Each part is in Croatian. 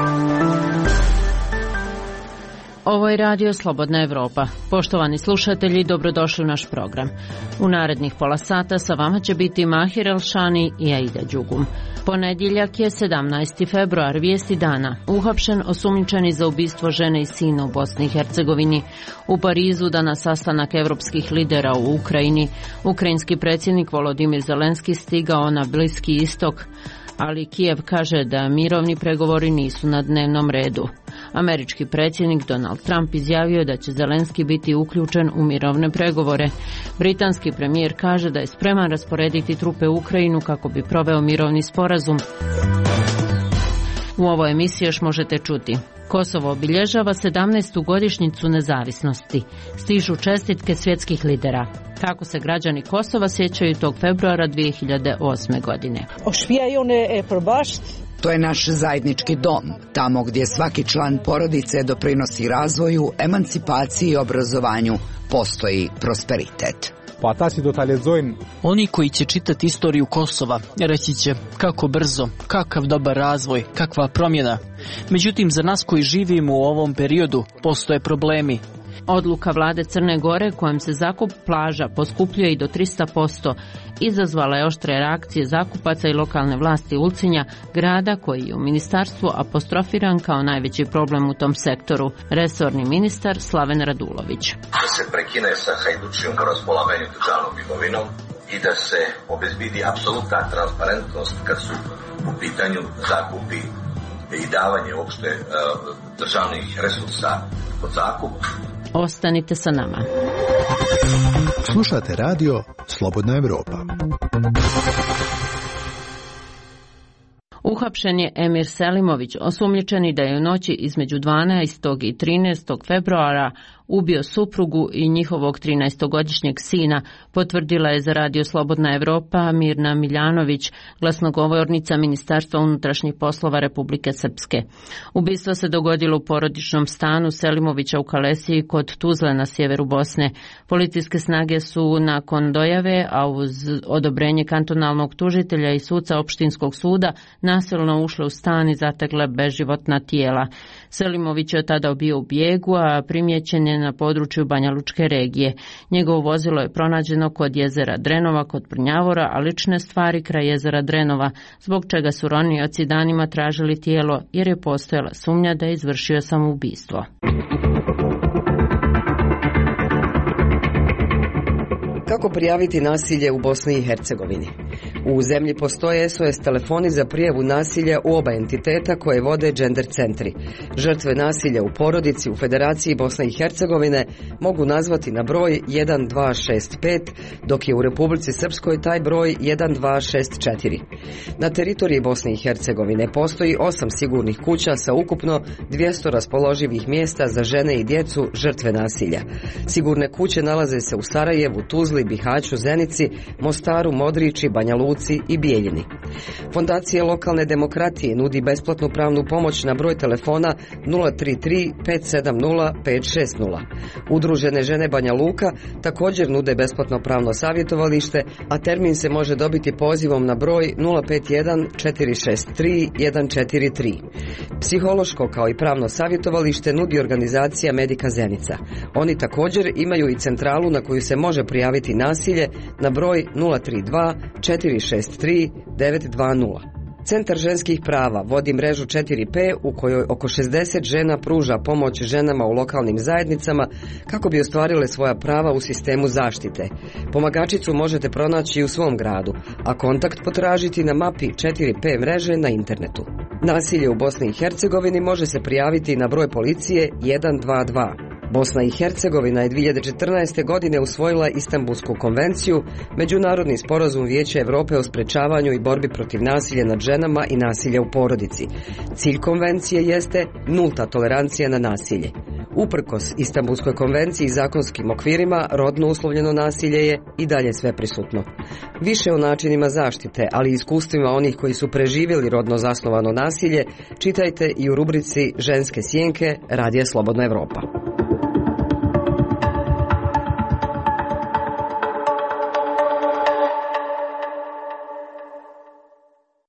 Ovo je Radio Slobodna Evropa. Poštovani slušatelji, dobrodošli u naš program. U narednih pola sata sa vama će biti Mahir Elšani i Aida Đugum. Ponedjeljak je 17. februar, vijesti dana. Uhapšen osumnjičeni za ubistvo žene i sina u Bosni i Hercegovini. U Parizu danas sastanak evropskih lidera u Ukrajini. Ukrajinski predsjednik Volodimir Zelenski stigao na Bliski istok, ali Kijev kaže da mirovni pregovori nisu na dnevnom redu. Američki predsjednik Donald Trump izjavio da će Zelenski biti uključen u mirovne pregovore. Britanski premijer kaže da je spreman rasporediti trupe u Ukrajinu kako bi proveo mirovni sporazum. U ovoj emisiji još možete čuti: Kosovo obilježava 17. godišnjicu nezavisnosti. Stižu čestitke svjetskih lidera. Kako se građani Kosova sjećaju tog februara 2008. godine. To je naš zajednički dom, tamo gdje svaki član porodice doprinosi razvoju, emancipaciji i obrazovanju, postoji prosperitet. Oni koji će čitati istoriju Kosova reći će kako brzo, kakav dobar razvoj, kakva promjena. Međutim, za nas koji živimo u ovom periodu postoje problemi. Odluka vlade Crne Gore kojom se zakup plaža poskupljuje i do 300% izazvala je oštre reakcije zakupaca i lokalne vlasti Ulcinja, grada koji je u ministarstvu apostrofiran kao najveći problem u tom sektoru. Resorni ministar Slaven Radulović. Da se prekine sa hajdučijom raspolaganjem državnom imovinom i da se obezbedi apsolutna transparentnost kad su u pitanju zakupi i davanje uopšte državnih resursa pod zakup. Ostanite sa nama. Slušate radio Slobodna Evropa. Uhapšen je Emir Selimović, osumnjičeni da je u noći između 12. i 13. februara ubio suprugu i njihovog 13-godišnjeg sina, potvrdila je za Radio Slobodna Evropa Mirna Miljanović, glasnogovornica Ministarstva unutrašnjih poslova Republike Srpske. Ubistvo se dogodilo u porodičnom stanu Selimovića u Kalesiji kod Tuzle na sjeveru Bosne. Policijske snage su nakon dojave, a uz odobrenje kantonalnog tužitelja i suca opštinskog suda, nasilno ušle u stan i zatekle beživotna tijela. Selimović je tada bio u bijegu, a primijećen je na području Banja Lučke regije. Njegovo vozilo je pronađeno kod jezera Drenova kod Prnjavora, a lične stvari kraj jezera Drenova, zbog čega su ronioci danima tražili tijelo jer je postojala sumnja da je izvršio samoubistvo. Kako prijaviti nasilje u Bosni i Hercegovini? U zemlji postoje SOS telefoni za prijavu nasilja u oba entiteta koje vode gender centri. Žrtve nasilja u porodici u Federaciji Bosne i Hercegovine mogu nazvati na broj 1265, dok je u Republici Srpskoj taj broj 1264. Na teritoriji Bosne i Hercegovine postoji 8 sigurnih kuća sa ukupno 200 raspoloživih mjesta za žene i djecu žrtve nasilja. Sigurne kuće nalaze se u Sarajevu, Tuzli, Bihaću, Zenici, Mostaru, Modriči, Banja Luci i Bijeljini. Fondacija lokalne demokratije nudi besplatnu pravnu pomoć na broj telefona 033 570 560. Udružene žene Banja Luka također nude besplatno pravno savjetovalište, a termin se može dobiti pozivom na broj 051 463 143. Psihološko kao i pravno savjetovalište nudi organizacija Medika Zenica. Oni također imaju i centralu na koju se može prijaviti nasilje na broj 032 463 920. Centar ženskih prava vodi mrežu 4P u kojoj oko 60 žena pruža pomoć ženama u lokalnim zajednicama kako bi ostvarile svoja prava u sistemu zaštite. Pomagačicu možete pronaći u svom gradu, a kontakt potražiti na mapi 4P mreže na internetu. Nasilje u Bosni i Hercegovini može se prijaviti na broj policije 122. Bosna i Hercegovina je 2014. godine usvojila Istanbulsku konvenciju, međunarodni sporazum Vijeća Europe o sprečavanju i borbi protiv nasilja nad ženama i nasilja u porodici. Cilj konvencije jeste nulta tolerancija na nasilje. Uprkos Istanbulskoj konvenciji i zakonskim okvirima, rodno uslovljeno nasilje je i dalje sve prisutno. Više o načinima zaštite, ali i iskustvima onih koji su preživjeli rodno zasnovano nasilje, čitajte i u rubrici Ženske sjenke Radija Slobodna Evropa.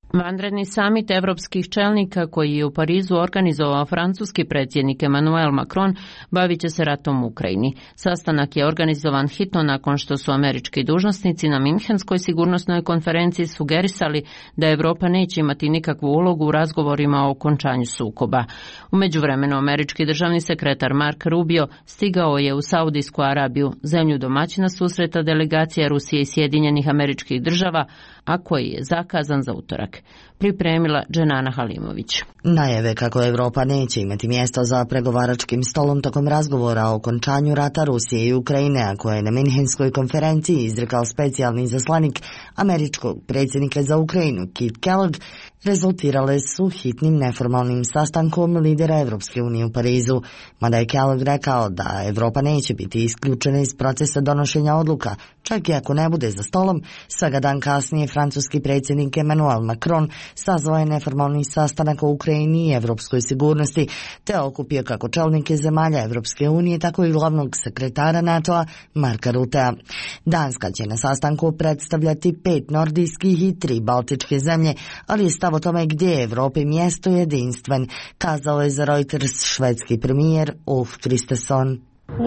Vanredni samit evropskih čelnika koji je u Parizu organizovao francuski predsjednik Emmanuel Macron bavit će se ratom u Ukrajini. Sastanak je organizovan hitno nakon što su američki dužnosnici na Minhenskoj sigurnosnoj konferenciji sugerisali da Evropa neće imati nikakvu ulogu u razgovorima o okončanju sukoba. U međuvremenu američki državni sekretar Mark Rubio stigao je u Saudijsku Arabiju, zemlju domaćina susreta delegacija Rusije i Sjedinjenih Američkih Država, a koji je zakazan za utorak. Pripremila Dženana Halimović. Najave kako Evropa neće imati mjesto za pregovaračkim stolom tokom razgovora o okončanju rata Rusije i Ukrajine, a koje je na Minhenskoj konferenciji izrekao specijalni izaslanik američkog predsjednika za Ukrajinu Keith Kellogg, rezultirale su hitnim neformalnim sastankom lidera Evropske unije u Parizu, mada je Kellogg rekao da Evropa neće biti isključena iz procesa donošenja odluka, čak i ako ne bude za stolom. Svega dan kasnije francuski predsjednik Emmanuel Macron sazvao je neformalni sastanak o Ukrajini i evropskoj sigurnosti, te okupio kako čelnike zemalja Evropske unije, tako i glavnog sekretara NATO-a Marka Rutea. Danska će na sastanku predstavljati 5 nordijskih i 3 baltičke zemlje, ali je stav o tome gdje je Evropi mjesto jedinstven, kazao je za Reuters švedski premijer Ulf Kristersson.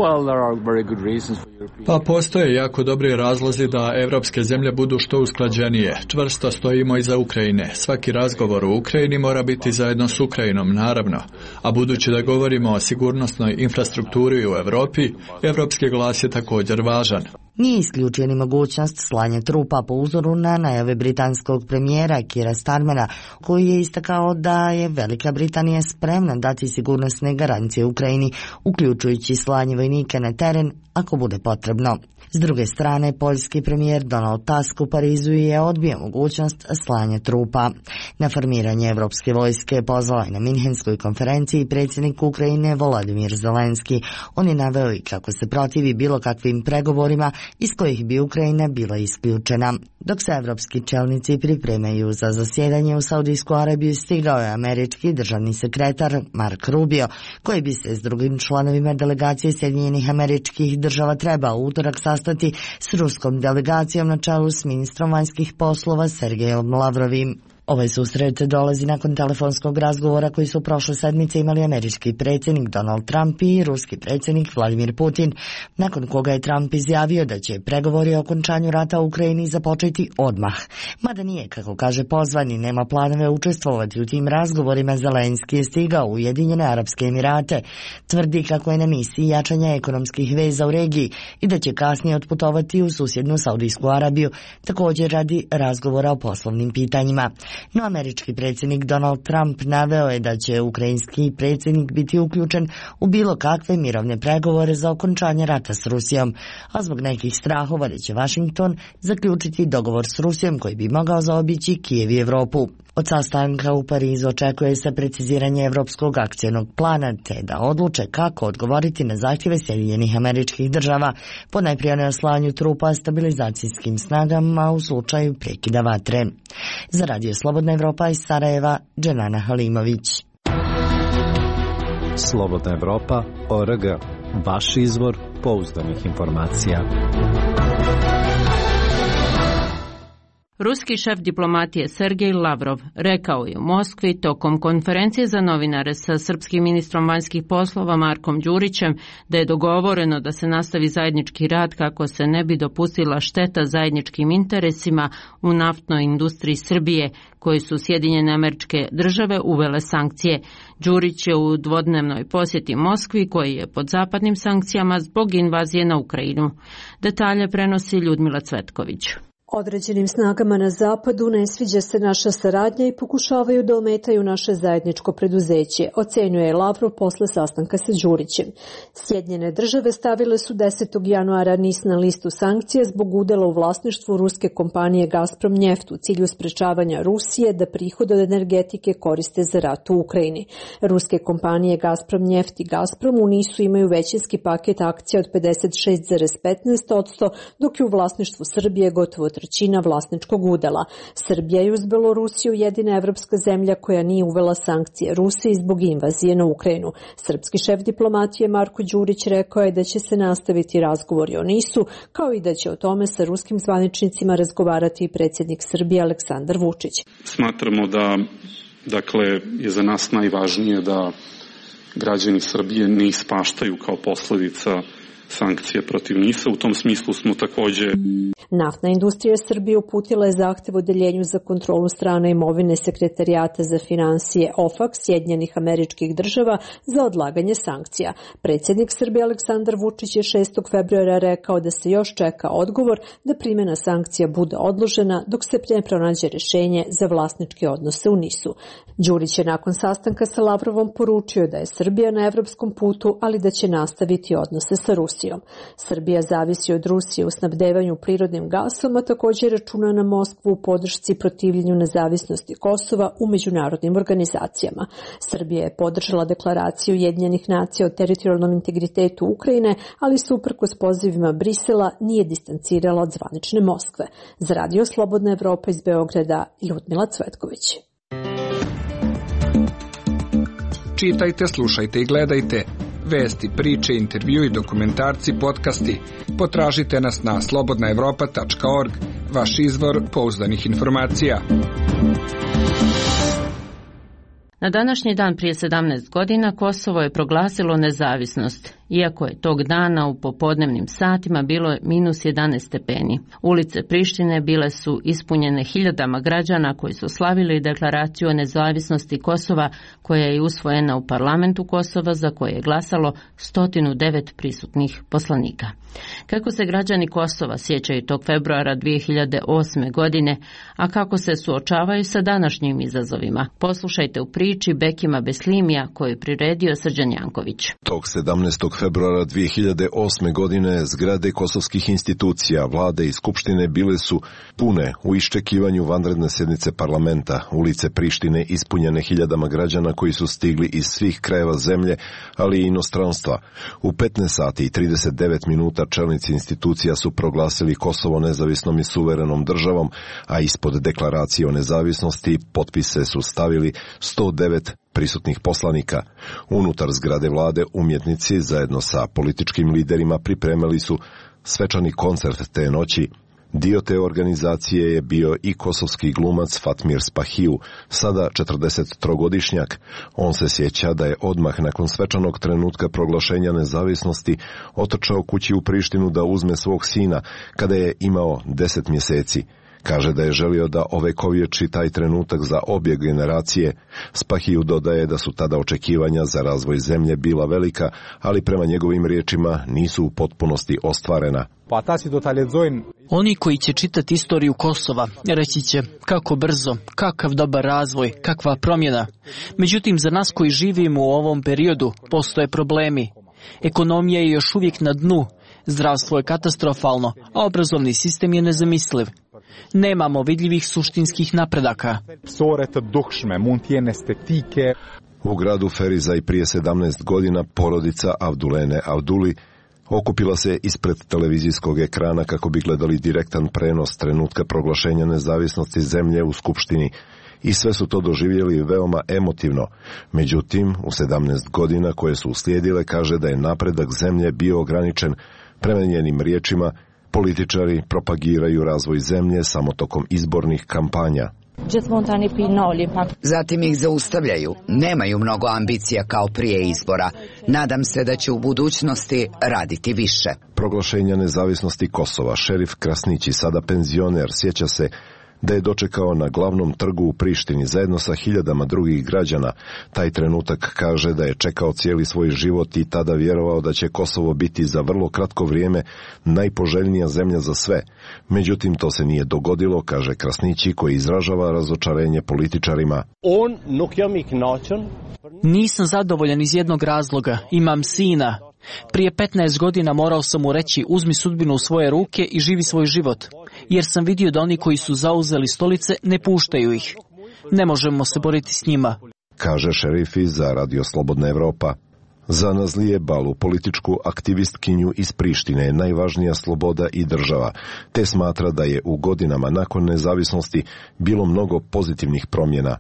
Pa postoje jako dobri razlozi da evropske zemlje budu što usklađenije. Čvrsto stojimo iza Ukrajine. Svaki razgovor u Ukrajini mora biti zajedno s Ukrajinom, naravno. A budući da govorimo o sigurnosnoj infrastrukturi u Europi, evropski glas je također važan. Nije isključio ni mogućnost slanja trupa po uzoru na najave britanskog premijera Keira Starmera, koji je istakao da je Velika Britanija spremna dati sigurnosne garancije Ukrajini, uključujući slanje vojnika na teren ako bude potrebno. S druge strane, poljski premijer Donald Tusk u Parizu je odbio mogućnost slanja trupa. Na formiranje evropske vojske pozvao je na Minhenskoj konferenciji predsjednik Ukrajine Volodymyr Zelenski. On je naveo i kako se protivi bilo kakvim pregovorima iz kojih bi Ukrajina bila isključena. Dok se evropski čelnici pripremaju za zasjedanje u Saudijsku Arabiju, stigao je američki državni sekretar Mark Rubio, koji bi se s drugim članovima delegacije Sjedinjenih Američkih Država trebao utorak sastati s ruskom delegacijom na čelu s ministrom vanjskih poslova Sergejom Lavrovim. Ovaj susret dolazi nakon telefonskog razgovora koji su prošle sedmice imali američki predsjednik Donald Trump i ruski predsjednik Vladimir Putin, nakon koga je Trump izjavio da će pregovori o okončanju rata u Ukrajini započeti odmah. Mada nije, kako kaže pozvani, nema planove učestvovati u tim razgovorima, Zelenski je stigao u Ujedinjene Arapske Emirate. Tvrdi kako je na misiji jačanja ekonomskih veza u regiji i da će kasnije otputovati u susjednu Saudijsku Arabiju, također radi razgovora o poslovnim pitanjima. No američki predsjednik Donald Trump naveo je da će ukrajinski predsjednik biti uključen u bilo kakve mirovne pregovore za okončanje rata s Rusijom, a zbog nekih strahova da će Washington zaključiti dogovor s Rusijom koji bi mogao zaobići Kijev i Evropu. Od sastanka u Parizu očekuje se preciziranje Evropskog akcijnog plana, te da odluče kako odgovoriti na zahtjeve Sjedinjenih Američkih Država, ponajprije na slanju trupa stabilizacijskim snagama u slučaju prekida vatre. Za Radio Slobodna Evropa iz Sarajeva, Dženana Halimović. Slobodna Evropa.org. Vaš izvor pouzdanih informacija. Ruski šef diplomatije Sergej Lavrov rekao je u Moskvi tokom konferencije za novinare sa srpskim ministrom vanjskih poslova Markom Đurićem da je dogovoreno da se nastavi zajednički rad kako se ne bi dopustila šteta zajedničkim interesima u naftnoj industriji Srbije, koji su Sjedinjene Američke Države uvele sankcije. Đurić je u dvodnevnoj posjeti Moskvi, koji je pod zapadnim sankcijama zbog invazije na Ukrajinu. Detalje prenosi Ljudmila Cvetković. Određenim snagama na zapadu ne sviđa se naša saradnja i pokušavaju da ometaju naše zajedničko preduzeće, ocenjuje Lavrov posle sastanka sa Đurićem. Sjedinjene Države stavile su 10. januara NIS na listu sankcija zbog udela u vlasništvu ruske kompanije Gazprom Njeft u cilju sprečavanja Rusije da prihod od energetike koriste za rat u Ukrajini. Ruske kompanije Gazprom Njeft i Gazprom u NIS-u imaju većinski paket akcija od 56,15%, dok je u vlasništvu Srbije gotovo 1/3 vlasničkog udela. Srbija je uz Belorusiju jedina evropska zemlja koja nije uvela sankcije Rusiji zbog invazije na Ukrajinu. Srpski šef diplomatije Marko Đurić rekao je da će se nastaviti razgovori o NIS-u, kao i da će o tome sa ruskim zvaničnicima razgovarati i predsjednik Srbije Aleksandar Vučić. Smatramo da je za nas najvažnije da građani Srbije ne ispaštaju kao posljedica sankcije protiv NIS-a. U tom smislu smo također... Naftna industrija Srbije uputila je zahtev odeljenju za kontrolu strane imovine Sekretarijata za finansije OFAC Sjedinjenih Američkih Država za odlaganje sankcija. Predsjednik Srbije Aleksandar Vučić je 6. februara rekao da se još čeka odgovor da primjena sankcija bude odložena dok se ne pronađe rješenje za vlasničke odnose u NIS-u. Đurić je nakon sastanka sa Lavrovom poručio da je Srbija na evropskom putu, ali da će nastaviti odnose sa Rusijom. Srbija zavisi od Rusije u snabdevanju prirodnim gasom, a također računa na Moskvu u podršci protivljenju nezavisnosti Kosova u međunarodnim organizacijama. Srbija je podržala deklaraciju Ujedinjenih nacija o teritorijalnom integritetu Ukrajine, ali se uprkos pozivima Brisela nije distancirala od zvanične Moskve. Za Radio Slobodna Evropa iz Beograda, Ljudmila Cvetković. Čitajte, slušajte i gledajte. Vesti, priče, intervjui, dokumentarci, podcasti. Potražite nas na slobodnaevropa.org, vaš izvor pouzdanih informacija. Na današnji dan prije 17 godina Kosovo je proglasilo nezavisnost, iako je tog dana u popodnevnim satima bilo minus 11 stepeni. Ulice Prištine bile su ispunjene hiljadama građana koji su slavili deklaraciju o nezavisnosti Kosova, koja je usvojena u parlamentu Kosova, za koje je glasalo 109 prisutnih poslanika. Kako se građani Kosova sjećaju tog februara 2008. godine, a kako se suočavaju sa današnjim izazovima, poslušajte u priči Bekima Beslimija koju je priredio Srđan Janković. Tog 17. februara 2008. godine zgrade kosovskih institucija, vlade i skupštine bile su pune u iščekivanju vanredne sjednice parlamenta. Ulice Prištine ispunjene hiljadama građana koji su stigli iz svih krajeva zemlje, ali i inostranstva. U 15 sati i 39 minuta čelnici institucija su proglasili Kosovo nezavisnom i suverenom državom, a ispod deklaracije o nezavisnosti potpise su stavili 109 prisutnih poslanika. Unutar zgrade vlade umjetnici zajedno sa političkim liderima pripremali su svečani koncert te noći. Dio te organizacije je bio i kosovski glumac Fatmir Spahiju, sada 43-godišnjak. On se sjeća da je odmah nakon svečanog trenutka proglašenja nezavisnosti otrčao kući u Prištinu da uzme svog sina kada je imao 10 mjeseci. Kaže da je želio da ovekovječi taj trenutak za obje generacije. Spahiju dodaje da su tada očekivanja za razvoj zemlje bila velika, ali prema njegovim riječima nisu u potpunosti ostvarena. Oni koji će čitati istoriju Kosova reći će kako brzo, kakav dobar razvoj, kakva promjena. Međutim, za nas koji živimo u ovom periodu postoje problemi. Ekonomija je još uvijek na dnu, zdravstvo je katastrofalno, a obrazovni sistem je nezamisliv. Nemamo vidljivih suštinskih napredaka. U gradu Feriza i prije 17 godina porodica Avdulene Avduli okupila se ispred televizijskog ekrana kako bi gledali direktan prenos trenutka proglašenja nezavisnosti zemlje u Skupštini. I sve su to doživjeli veoma emotivno. Međutim, u 17 godina koje su uslijedile kaže da je napredak zemlje bio ograničen. Prema njenim riječima, političari propagiraju razvoj zemlje samo tokom izbornih kampanja. Zatim ih zaustavljaju. Nemaju mnogo ambicija kao prije izbora. Nadam se da će u budućnosti raditi više. Proglašenja nezavisnosti Kosova šerif Krasnići, sada penzioner, sjeća se da je dočekao na glavnom trgu u Prištini zajedno sa hiljadama drugih građana. Taj trenutak kaže da je čekao cijeli svoj život i tada vjerovao da će Kosovo biti za vrlo kratko vrijeme najpoželjnija zemlja za sve. Međutim, to se nije dogodilo, kaže Krasnići, koji izražava razočarenje političarima. Nisam zadovoljan iz jednog razloga. Imam sina. Prije 15 godina morao sam mu reći uzmi sudbinu u svoje ruke i živi svoj život, jer sam vidio da oni koji su zauzeli stolice ne puštaju ih. Ne možemo se boriti s njima, kaže šerifi za Radio Slobodna Evropa. Za Nazlije Balu, političku aktivistkinju iz Prištine, je najvažnija sloboda i država, te smatra da je u godinama nakon nezavisnosti bilo mnogo pozitivnih promjena.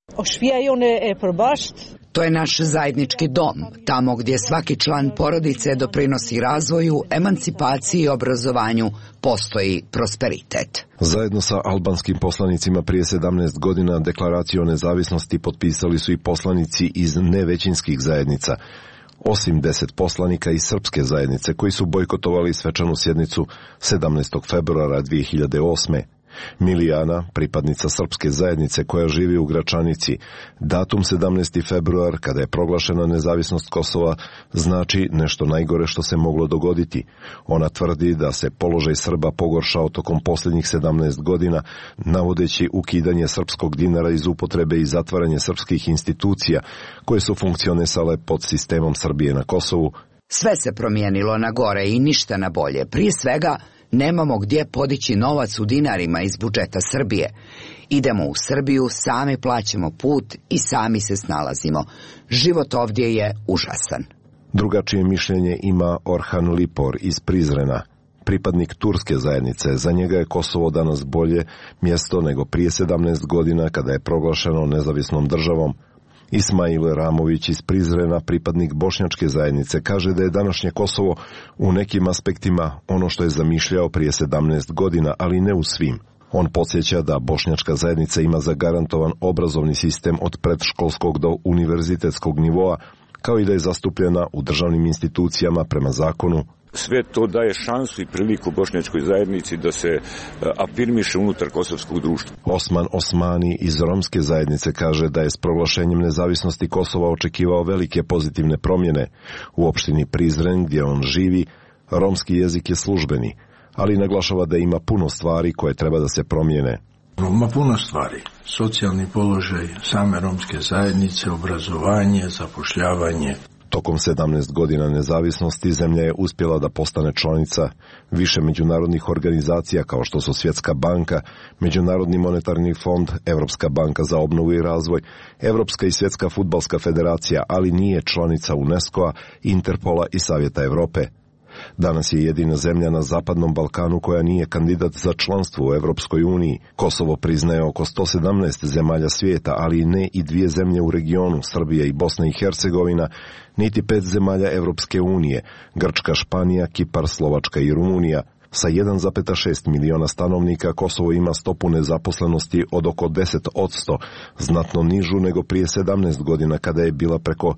To je naš zajednički dom, tamo gdje svaki član porodice doprinosi razvoju, emancipaciji i obrazovanju, postoji prosperitet. Zajedno sa albanskim poslanicima prije 17 godina deklaraciju o nezavisnosti potpisali su i poslanici iz nevećinskih zajednica, osim 10 poslanika iz srpske zajednice koji su bojkotovali svečanu sjednicu 17. februara 2008. Milijana, pripadnica srpske zajednice koja živi u Gračanici, datum 17. februar, kada je proglašena nezavisnost Kosova, znači nešto najgore što se moglo dogoditi. Ona tvrdi da se položaj Srba pogoršao tokom posljednjih 17 godina, navodeći ukidanje srpskog dinara iz upotrebe i zatvaranje srpskih institucija koje su funkcionisale pod sistemom Srbije na Kosovu. Sve se promijenilo na gore i ništa na bolje. Prije svega, nemamo gdje podići novac u dinarima iz budžeta Srbije. Idemo u Srbiju, sami plaćamo put i sami se snalazimo. Život ovdje je užasan. Drugačije mišljenje ima Orhan Lipor iz Prizrena, pripadnik turske zajednice. Za njega je Kosovo danas bolje mjesto nego prije 17 godina kada je proglašeno nezavisnom državom. Ismail Ramović iz Prizrena, pripadnik bošnjačke zajednice, kaže da je današnje Kosovo u nekim aspektima ono što je zamišljao prije 17 godina, ali ne u svim. On podsjeća da bošnjačka zajednica ima zagarantovan obrazovni sistem od predškolskog do univerzitetskog nivoa, kao i da je zastupljena u državnim institucijama prema zakonu. Sve to daje šansu i priliku bošnjačkoj zajednici da se afirmiše unutar kosovskog društva. Osman Osmani iz romske zajednice kaže da je s proglašenjem nezavisnosti Kosova očekivao velike pozitivne promjene. U opštini Prizren, gdje on živi, romski jezik je službeni, ali naglašava da ima puno stvari koje treba da se promijene. Ima puno stvari. Socijalni položaj same romske zajednice, obrazovanje, zapošljavanje. Tokom 17 godina nezavisnosti zemlja je uspjela da postane članica više međunarodnih organizacija kao što su Svjetska banka, Međunarodni monetarni fond, Evropska banka za obnovu i razvoj, Evropska i Svjetska fudbalska federacija, ali nije članica UNESCO-a, Interpola i Savjeta Europe. Danas je jedina zemlja na Zapadnom Balkanu koja nije kandidat za članstvo u Evropskoj uniji. Kosovo priznaje oko 117 zemalja svijeta, ali ne i 2 zemlje u regionu, Srbija i Bosna i Hercegovina, niti 5 zemalja Evropske unije, Grčka, Španija, Kipar, Slovačka i Rumunija. Sa 1,6 miliona stanovnika Kosovo ima stopu nezaposlenosti od oko 10%, znatno nižu nego prije 17 godina kada je bila preko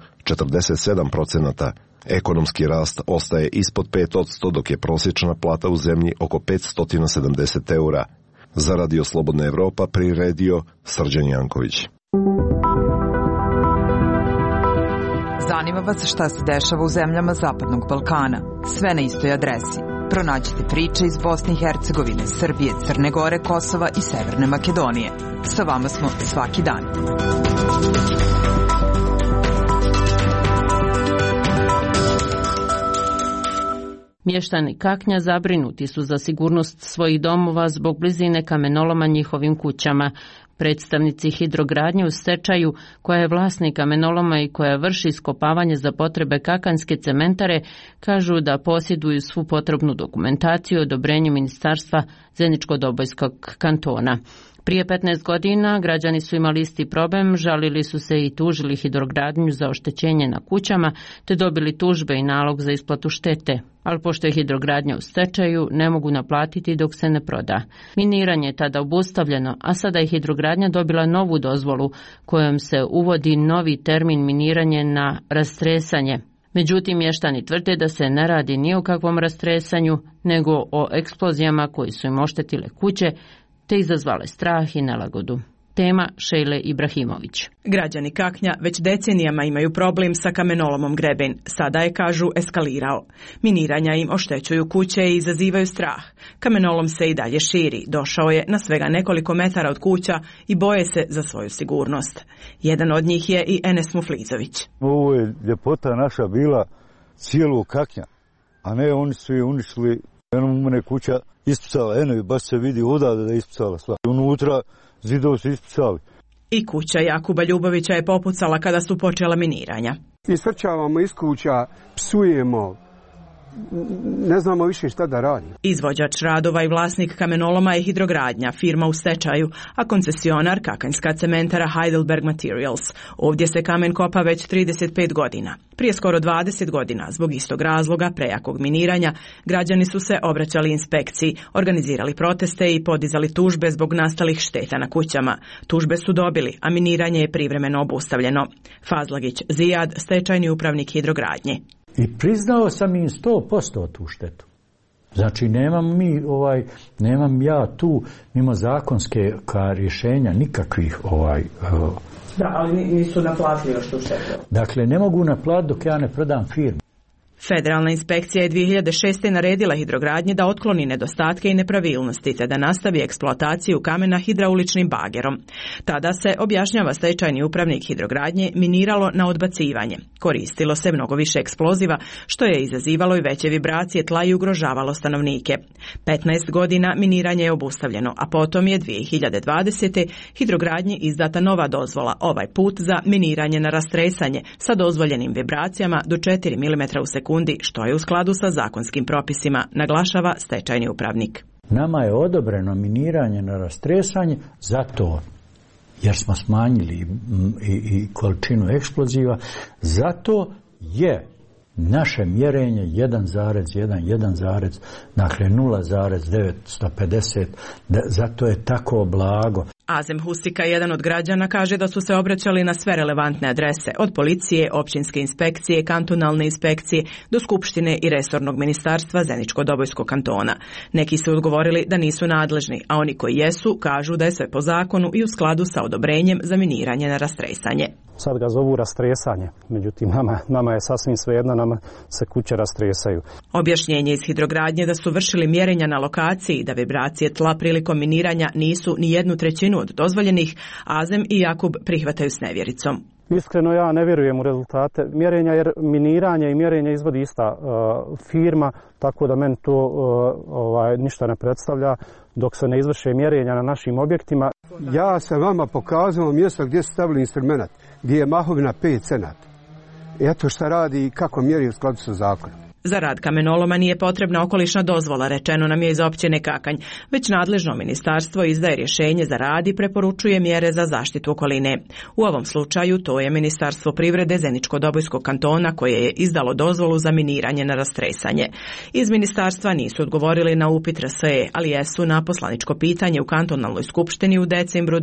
47%. Ekonomski rast ostaje ispod 5%, dok je prosječna plata u zemlji oko 570 eura. Za Radio Slobodna Evropa priredio Srđan Janković. Zanima vas šta se dešava u zemljama Zapadnog Balkana. Sve na istoj adresi. Pronađite priče iz Bosne i Hercegovine, Srbije, Crne Gore, Kosova i Severne Makedonije. Sa vama smo svaki dan. Mještani Kaknja zabrinuti su za sigurnost svojih domova zbog blizine kamenoloma njihovim kućama. Predstavnici Hidrogradnje u stečaju, koja je vlasnik kamenoloma i koja vrši iskopavanje za potrebe kakanske cementare, kažu da posjeduju svu potrebnu dokumentaciju i odobrenje Ministarstva Zeničko-Dobojskog kantona. Prije 15 godina građani su imali isti problem, žalili su se i tužili Hidrogradnju za oštećenje na kućama, te dobili tužbe i nalog za isplatu štete. Ali pošto je Hidrogradnja u stečaju, ne mogu naplatiti dok se ne proda. Miniranje je tada obustavljeno, a sada je Hidrogradnja dobila novu dozvolu kojom se uvodi novi termin miniranje na rastresanje. Međutim, mještani tvrde da se ne radi ni o kakvom rastresanju, nego o eksplozijama koji su im oštetile kuće, te izazvale strah i nelagodu. Tema Šejle Ibrahimović. Građani Kaknja već decenijama imaju problem sa kamenolomom Greben. Sada je, kažu, eskalirao. Miniranja im oštećuju kuće i izazivaju strah. Kamenolom se i dalje širi. Došao je na svega nekoliko metara od kuća i boje se za svoju sigurnost. Jedan od njih je i Enes Muflizović. Ovo je ljepota naša bila cijelu Kaknja, a ne oni su je uništili. Mene kuća ispucala, baš se vidi odavde da je ispucala sva. Unutra zidovi su ispucali. I kuća Jakuba Ljubovića je popucala kada su počela miniranja. Isvrćavamo iz kuća, psujemo, ne znamo više šta da radimo. Izvođač radova i vlasnik kamenoloma je Hidrogradnja, firma u stečaju, a koncesionar kakanjska cementara Heidelberg Materials. Ovdje se kamen kopa već 35 godina. Prije skoro 20 godina, zbog istog razloga, prejakog miniranja, građani su se obraćali inspekciji, organizirali proteste i podizali tužbe zbog nastalih šteta na kućama. Tužbe su dobili, a miniranje je privremeno obustavljeno. Fazlagić Zijad, stečajni upravnik Hidrogradnje. I priznao sam im 100% tu štetu. Znači nemam ja tu mimo zakonske rješenja nikakvih Da, ali nisu naplatili još tu štetu. Dakle, ne mogu naplatiti dok ja ne prodam firmu. Federalna inspekcija je 2006. naredila Hidrogradnji da otkloni nedostatke i nepravilnosti te da nastavi eksploataciju kamena hidrauličnim bagerom. Tada se, objašnjava stečajni upravnik Hidrogradnje, miniralo na odbacivanje. Koristilo se mnogo više eksploziva, što je izazivalo i veće vibracije tla i ugrožavalo stanovnike. 15 godina miniranje je obustavljeno, a potom je 2020. Hidrogradnji izdata nova dozvola, ovaj put za miniranje na rastresanje sa dozvoljenim vibracijama do 4 mm u sekundi, što je u skladu sa zakonskim propisima, naglašava stečajni upravnik. Nama je odobreno miniranje na rastresanje zato jer smo smanjili i količinu eksploziva, zato je naše mjerenje 1,1, dakle 0,950, zato je tako blago. Azem Husika, jedan od građana, kaže da su se obraćali na sve relevantne adrese, od policije, općinske inspekcije, kantonalne inspekcije, do skupštine i resornog ministarstva Zeničko-Dobojskog kantona. Neki su odgovorili da nisu nadležni, a oni koji jesu kažu da je sve po zakonu i u skladu sa odobrenjem za miniranje na rastresanje. Sad ga zovu rastresanje, međutim nama je sasvim svejedno, nama se kuće rastresaju. Objašnjenje iz Hidrogradnje da su vršili mjerenja na lokaciji i da vibracije tla prilikom miniranja nisu ni 1/3 od dozvoljenih, Azem i Jakub prihvataju s nevjericom. Iskreno ja ne vjerujem u rezultate mjerenja jer miniranje i mjerenje izvodi ista firma, tako da meni to ništa ne predstavlja dok se ne izvrše mjerenja na našim objektima. Ja sam vama pokazao mjesto gdje su stavili instrument, gdje je mahovina 5 cenata. Eto šta radi i kako mjeri u skladu sa zakonom. Za rad kamenoloma nije potrebna okolišna dozvola, rečeno nam je iz općine Kakanj, već nadležno ministarstvo izdaje rješenje za rad i preporučuje mjere za zaštitu okoline. U ovom slučaju to je Ministarstvo privrede Zeničko-Dobojskog kantona koje je izdalo dozvolu za miniranje na rastresanje. Iz ministarstva nisu odgovorili na upit RSE, ali jesu na poslaničko pitanje u kantonalnoj skupštini u decembru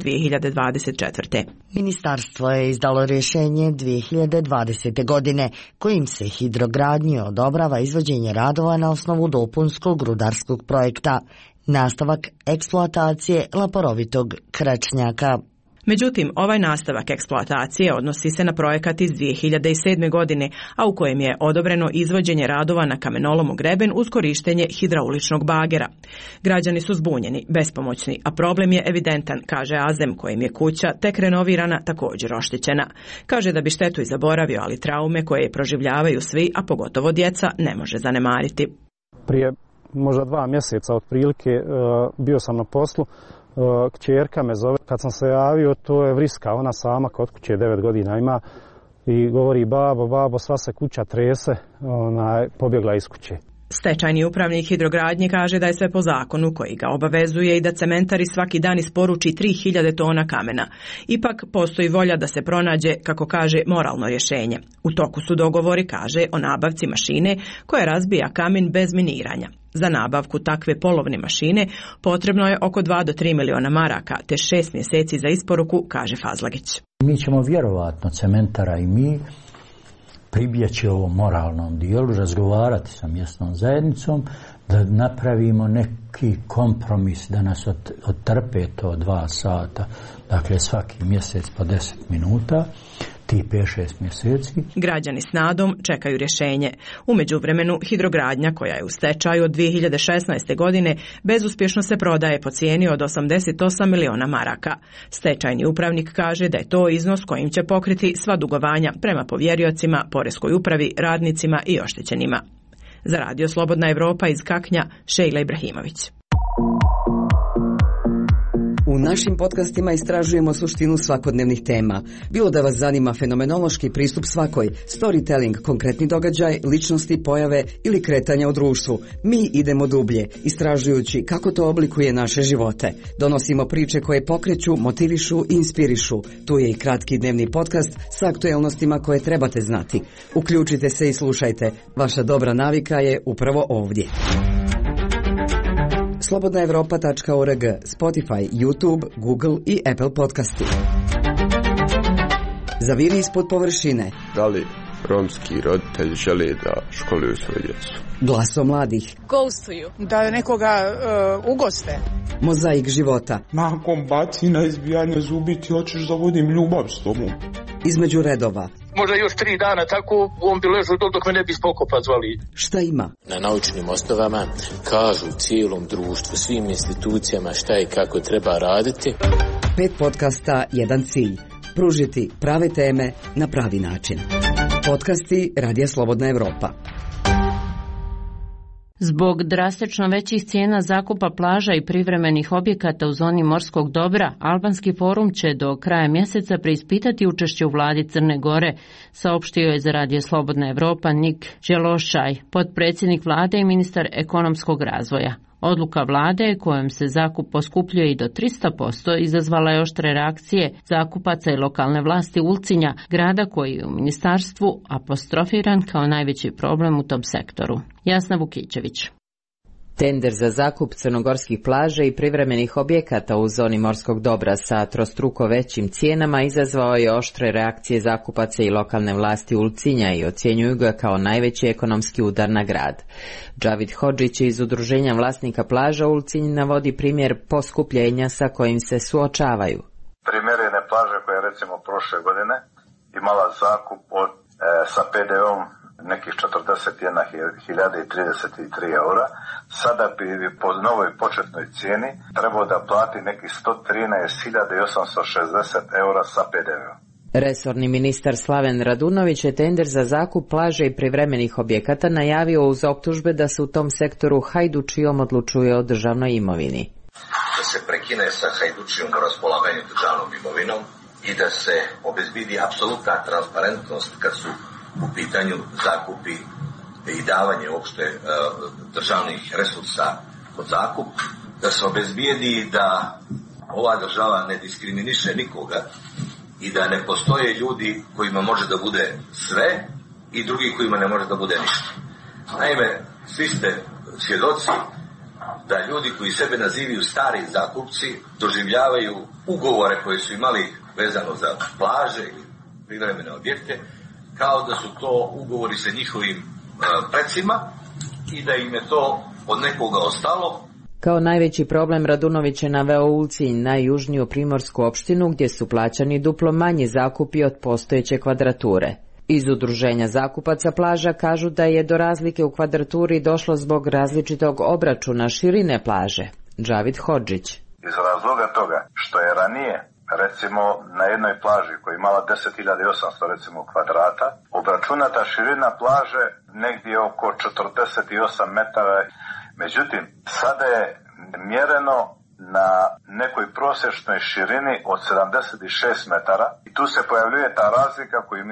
2024. Ministarstvo je izdalo rješenje 2020. godine kojim se Hidrogradnji odobrava izvođenje radova na osnovu dopunskog rudarskog projekta, nastavak eksploatacije laporovitog krečnjaka. Međutim, ovaj nastavak eksploatacije odnosi se na projekat iz 2007. godine, a u kojem je odobreno izvođenje radova na kamenolomu Greben uz korištenje hidrauličnog bagera. Građani su zbunjeni, bespomoćni, a problem je evidentan, kaže Azem, kojim je kuća tek renovirana također oštećena. Kaže da bi štetu i zaboravio, ali traume koje proživljavaju svi, a pogotovo djeca, ne može zanemariti. Prije možda 2 mjeseca otprilike bio sam na poslu. Kćerka me zove, kad sam se javio, to je vriska, ona sama kod kuće 9 godina ima i govori babo, sva se kuća trese, pobjegla iz kuće. Stečajni upravnik Hidrogradnje kaže da je sve po zakonu koji ga obavezuje i da cementari svaki dan isporuči 3000 tona kamena. Ipak postoji volja da se pronađe, kako kaže, moralno rješenje. U toku su dogovori, kaže, o nabavci mašine koja razbija kamen bez miniranja. Za nabavku takve polovne mašine potrebno je oko 2 do 3 miliona maraka, te 6 mjeseci za isporuku, kaže Fazlagić. Mi ćemo vjerovatno, cementara i mi, pribjeći ovom moralnom dijelu, razgovarati sa mjesnom zajednicom, da napravimo neki kompromis, da nas otrpe to 2 sata, dakle svaki mjesec po 10 minuta, ti 5-6 mjeseci. Građani s nadom čekaju rješenje. U međuvremenu Hidrogradnja, koja je u stečaju od 2016. godine, bezuspješno se prodaje po cijeni od 88 miliona maraka. Stečajni upravnik kaže da je to iznos kojim će pokriti sva dugovanja prema povjeriocima, poreskoj upravi, radnicima i oštećenima. Za Radio Slobodna Evropa iz Kaknja, Šejla Ibrahimović. U našim podcastima istražujemo suštinu svakodnevnih tema. Bilo da vas zanima fenomenološki pristup svakoj, storytelling, konkretni događaj, ličnosti, pojave ili kretanja u društvu, mi idemo dublje, istražujući kako to oblikuje naše živote. Donosimo priče koje pokreću, motivišu i inspirišu. Tu je i kratki dnevni podcast sa aktuelnostima koje trebate znati. Uključite se i slušajte. Vaša dobra navika je upravo ovdje. Slobodnaevropa.org, Spotify, YouTube, Google i Apple podcasti. Zaviri ispod površine. Da li romski roditelji žele da školuju svoju djecu? Glasom mladih. Ghostuju. Da nekoga ugoste. Mozaik života. Nakon bacina, izbijanja zubi ti hoćeš da vodim ljubav s tobom. Između redova. Možda još 3 dana tako on bi ležao dok me ne bi spokopa zvali. Šta ima? Na naučnim osnovama kažu cijelom društvu, svim institucijama šta i kako treba raditi. 5 podcasta, jedan cilj. Pružiti prave teme na pravi način. Podcasti Radija Slobodna Evropa. Zbog drastično većih cijena zakupa plaža i privremenih objekata u zoni morskog dobra, Albanski forum će do kraja mjeseca preispitati učešće u vladi Crne Gore, saopštio je za Radio Slobodna Evropa Nik Đelošaj, potpredsjednik vlade i ministar ekonomskog razvoja. Odluka vlade kojom se zakup poskupljuje i do 300% izazvala je oštre reakcije zakupaca i lokalne vlasti Ulcinja, grada koji je u ministarstvu apostrofiran kao najveći problem u tom sektoru. Jasna Vukićević. Tender za zakup crnogorskih plaža i privremenih objekata u zoni morskog dobra sa trostruko većim cijenama izazvao je oštre reakcije zakupaca i lokalne vlasti Ulcinja i ocjenjuju ga kao najveći ekonomski udar na grad. Džavid Hodžić iz Udruženja vlasnika plaža Ulcinj navodi primjer poskupljenja sa kojim se suočavaju. Primjer jedne plaže koja je recimo prošle godine imala zakup sa PDV-om nekih 41.033 eura, sada bi po novoj početnoj cijeni trebao da plati nekih 113.860 eura sa PDV-om. Resorni ministar Slaven Radunović je tender za zakup plaže i privremenih objekata najavio uz optužbe da se u tom sektoru hajdučijom odlučuje o državnoj imovini. Da se prekine sa hajdučijom u raspolaganju državnom imovinom i da se obezbedi apsolutna transparentnost kad su u pitanju zakupi i davanje uopšte državnih resursa pod zakup, da se obezbijedi da ova država ne diskriminiše nikoga i da ne postoje ljudi kojima može da bude sve i drugi kojima ne može da bude ništa. Naime, svi ste svjedoci da ljudi koji sebe nazivaju stari zakupci doživljavaju ugovore koje su imali vezano za plaže ili privremene objekte kao da su to ugovori sa njihovim precima i da im je to od nekoga ostalo. Kao najveći problem Radunović je naveo Ulcinj, najjužniju primorsku opštinu gdje su plaćani duplo manji zakupi od postojeće kvadrature. Iz Udruženja zakupaca plaža kažu da je do razlike u kvadraturi došlo zbog različitog obračuna širine plaže. Džavid Hodžić. Iz razloga toga što je ranije recimo na jednoj plaži koja je imala 10.800 recimo kvadrata, obračunata širina plaže negdje oko 48 metara. Međutim, sada je mjereno na nekoj prosječnoj širini od 76 metara i tu se pojavljuje ta razlika koju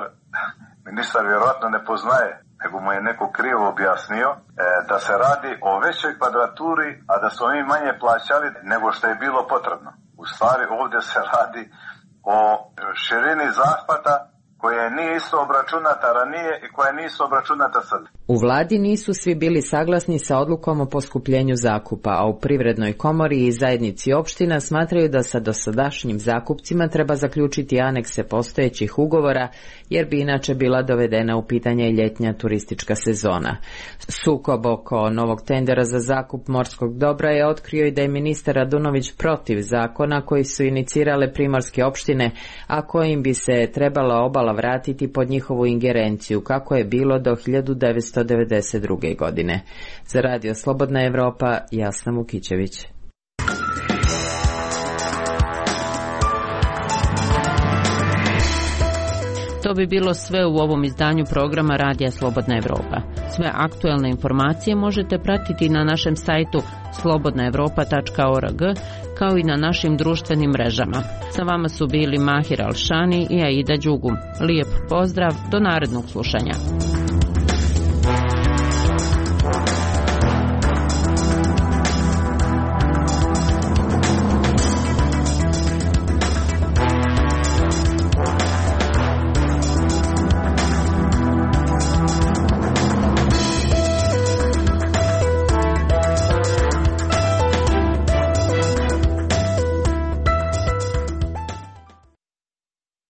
ministar vjerojatno ne poznaje, nego mu je neko krivo objasnio, da se radi o većoj kvadraturi, a da smo mi manje plaćali nego što je bilo potrebno. U stvari ovdje se radi o širini zahvata koja nije isto obračunata ranije i koja nisu obračunata sad. U vladi nisu svi bili saglasni sa odlukom o poskupljenju zakupa, a u Privrednoj komori i zajednici opština smatraju da sa dosadašnjim zakupcima treba zaključiti anekse postojećih ugovora, jer bi inače bila dovedena u pitanje i ljetnja turistička sezona. Sukob oko novog tendera za zakup morskog dobra je otkrio i da je ministar Radunović protiv zakona koji su inicirale primorske opštine, a kojim bi se trebala obala vratiti pod njihovu ingerenciju, kako je bilo do 1992. godine. Za Radio Slobodna Evropa, Jasna Vukićević. To bi bilo sve u ovom izdanju programa Radija Slobodna Evropa. Sve aktuelne informacije možete pratiti na našem sajtu slobodnaevropa.org kao i na našim društvenim mrežama. Sa vama su bili Mahir Alšani i Aida Đugum. Lijep pozdrav, do narednog slušanja.